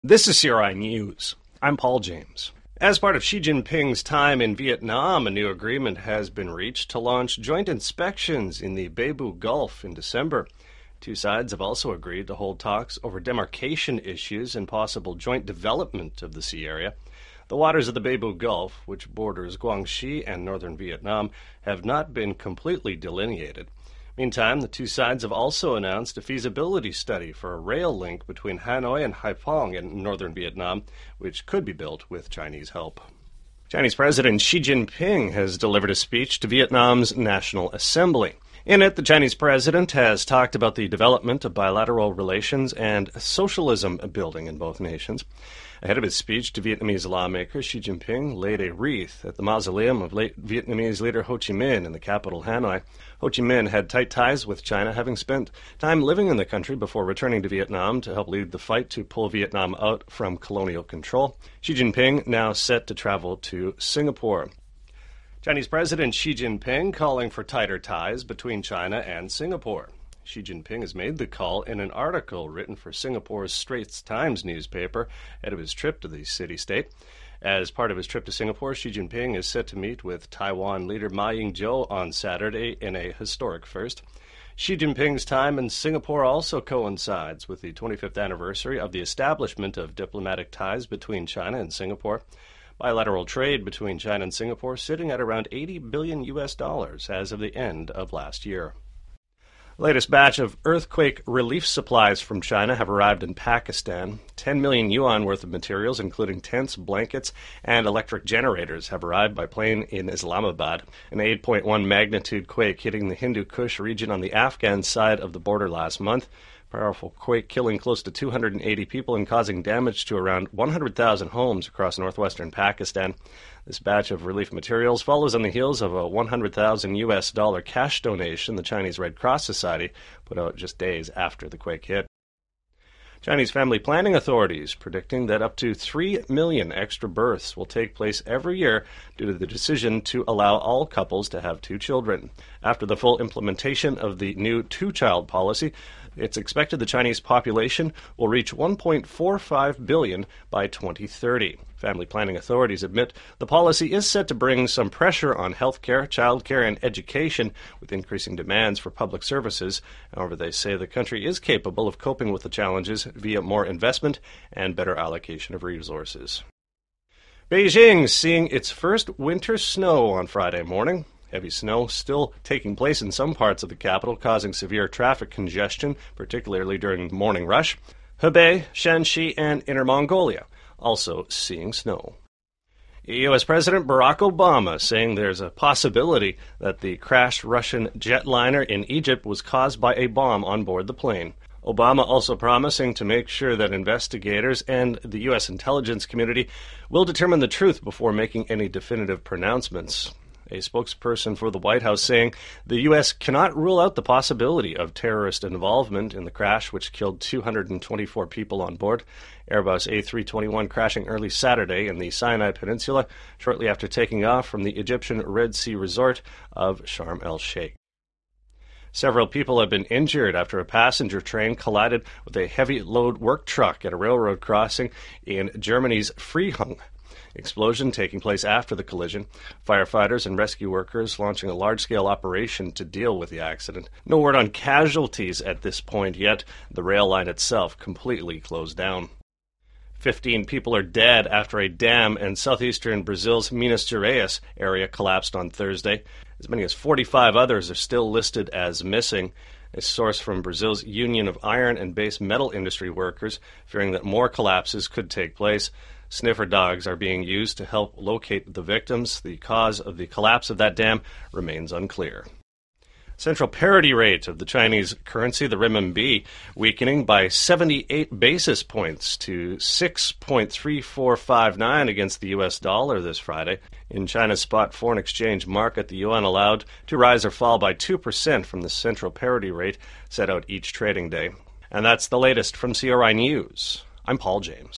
This is CRI News. I'm Paul James. As part of Xi Jinping's time in Vietnam, a new agreement has been reached to launch joint inspections in the Beibu Gulf in December. Two sides have also agreed to hold talks over demarcation issues and possible joint development of the sea area. The waters of the Beibu Gulf, which borders Guangxi and northern Vietnam, have not been completely delineated. Meantime, the two sides have also announced a feasibility study for a rail link between Hanoi and Haiphong in northern Vietnam, which could be built with Chinese help. Chinese President Xi Jinping has delivered a speech to Vietnam's National Assembly. In it, the Chinese president has talked about the development of bilateral relations and socialism building in both nations. Ahead of his speech to Vietnamese lawmakers, Xi Jinping laid a wreath at the mausoleum of late Vietnamese leader Ho Chi Minh in the capital, Hanoi. Ho Chi Minh had tight ties with China, having spent time living in the country before returning to Vietnam to help lead the fight to pull Vietnam out from colonial control. Xi Jinping now set to travel to Singapore. Chinese President Xi Jinping calling for tighter ties between China and Singapore. Xi Jinping has made the call in an article written for Singapore's Straits Times newspaper ahead of his trip to the city-state. As part of his trip to Singapore, Xi Jinping is set to meet with Taiwan leader Ma Ying-jeou on Saturday in a historic first. Xi Jinping's time in Singapore also coincides with the 25th anniversary of the establishment of diplomatic ties between China and Singapore. Bilateral trade between China and Singapore sitting at around $80 billion as of the end of last year. The latest batch of earthquake relief supplies from China have arrived in Pakistan. 10 million yuan worth of materials, including tents, blankets, and electric generators, have arrived by plane in Islamabad. An 8.1 magnitude quake hitting the Hindu Kush region on the Afghan side of the border last month. Powerful quake killing close to 280 people and causing damage to around 100,000 homes across northwestern Pakistan. This batch of relief materials follows on the heels of a $100,000 cash donation the Chinese Red Cross Society put out just days after the quake hit. Chinese family planning authorities predicting that up to 3 million extra births will take place every year due to the decision to allow all couples to have 2 children. After the full implementation of the new two-child policy, it's expected the Chinese population will reach 1.45 billion by 2030. Family planning authorities admit the policy is set to bring some pressure on healthcare, childcare, and education with increasing demands for public services. However, they say the country is capable of coping with the challenges via more investment and better allocation of resources. Beijing seeing its first winter snow on Friday morning. Heavy snow still taking place in some parts of the capital, causing severe traffic congestion, particularly during the morning rush. Hebei, Shanxi, and Inner Mongolia also seeing snow. U.S. President Barack Obama saying there's a possibility that the crashed Russian jetliner in Egypt was caused by a bomb on board the plane. Obama also promising to make sure that investigators and the U.S. intelligence community will determine the truth before making any definitive pronouncements. A spokesperson for the White House saying the U.S. cannot rule out the possibility of terrorist involvement in the crash, which killed 224 people on board. Airbus A321 crashing early Saturday in the Sinai Peninsula, shortly after taking off from the Egyptian Red Sea resort of Sharm el-Sheikh. Several people have been injured after a passenger train collided with a heavy load work truck at a railroad crossing in Germany's Freihung. Explosion taking place after the collision. Firefighters and rescue workers launching a large-scale operation to deal with the accident. No word on casualties at this point yet. The rail line itself completely closed down. 15 people are dead after a dam in southeastern Brazil's Minas Gerais area collapsed on Thursday. As many as 45 others are still listed as missing. A source from Brazil's Union of Iron and Base Metal Industry Workers fearing that more collapses could take place. Sniffer dogs are being used to help locate the victims. The cause of the collapse of that dam remains unclear. Central parity rate of the Chinese currency, the renminbi, weakening by 78 basis points to 6.3459 against the U.S. dollar this Friday. In China's spot foreign exchange market, the yuan allowed to rise or fall by 2% from the central parity rate set out each trading day. And that's the latest from CRI News. I'm Paul James.